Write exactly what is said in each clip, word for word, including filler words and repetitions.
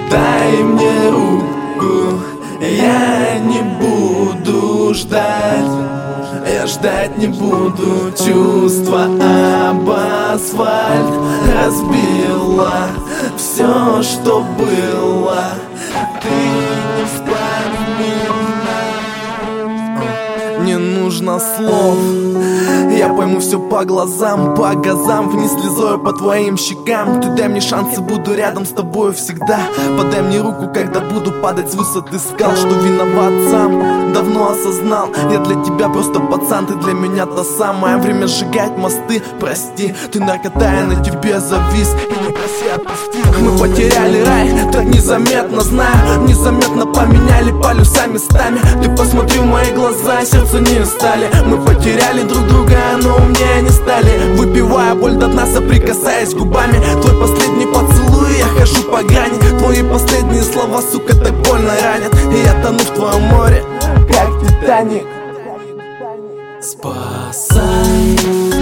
Дай мне руку, я не буду ждать. Я ждать не буду, чувства об асфальт разбила все, что было. Ты не вспомни, не нужно слов. Я пойму все по глазам, по газам, вниз слезою по твоим щекам. Ты дай мне шанс и буду рядом с тобой всегда. Подай мне руку, когда буду падать с высоты скал. Что виноват сам, давно осознал. Я для тебя просто пацан, ты для меня та самая. Время сжигать мосты, прости. Ты наркота, я на тебе завис и не проси отпусти. Мы потеряли рай, так незаметно, знаю. Незаметно поменяли полюса местами. Ты посмотри в мои глаза, сердце не стали. Мы потеряли друг друга, но умнее не стали. Выпивая боль до дна, соприкасаясь губами. Твой последний поцелуй, я хожу по грани. Твои последние слова, сука, так больно ранят. И я тону в твоем море, как Титаник. Спасай,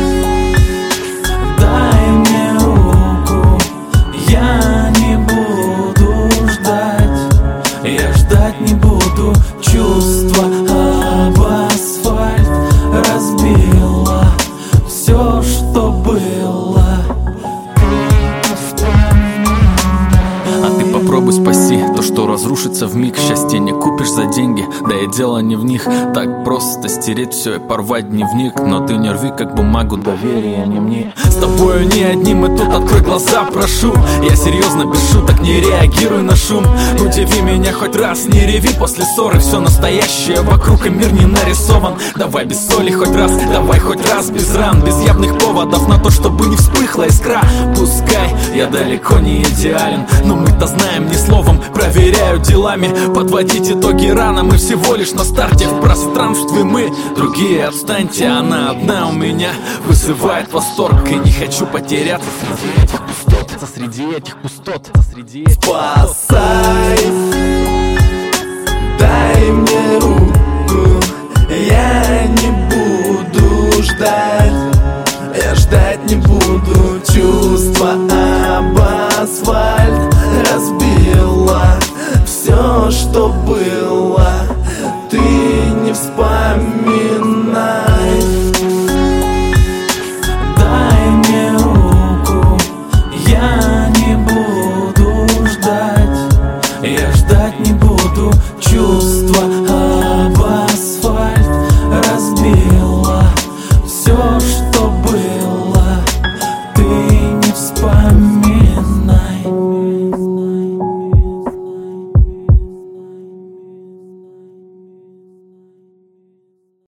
дай мне руку, я не буду ждать. Я ждать не буду, чувства об асфальт разбила все, что было. А ты попробуй спаси то, что разрушится вмиг. Счастье не купишь за деньги, да и дело не в них. Так просто стереть все и порвать дневник. Но ты не рви как бумагу, доверия не мне. С тобою не одним, и тут открой глаза, прошу. Я серьезно, без шуток, не реагируй на шум. Удиви меня хоть раз, не реви после ссоры. Все настоящее вокруг, и мир не нарисован. Давай без соли хоть раз, давай хоть раз без ран. Без явных поводов на то, чтобы не вспыхла искра. Пускай я далеко не идеален, но мы-то знаем, ни словом, проверяю делами. Подводить итоги рано, мы всего лишь на старте. В пространстве мы, другие отстаньте. Она одна у меня вызывает восторг. И не хочу потеряться среди этих пустот. Среди этих пустот, среди этих пустот. Спасай, дай мне руку, я не буду ждать. Я ждать не буду, чувства об асфальт